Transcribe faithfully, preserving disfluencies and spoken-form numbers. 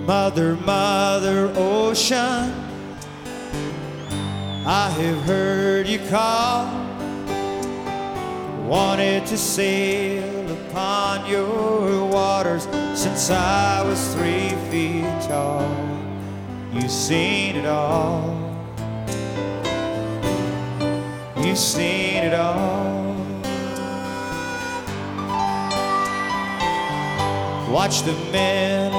Mother, Mother Ocean, I have heard you call. Wanted to sail upon your waters since I was three feet tall. You've seen it all. You've seen it all. Watch the men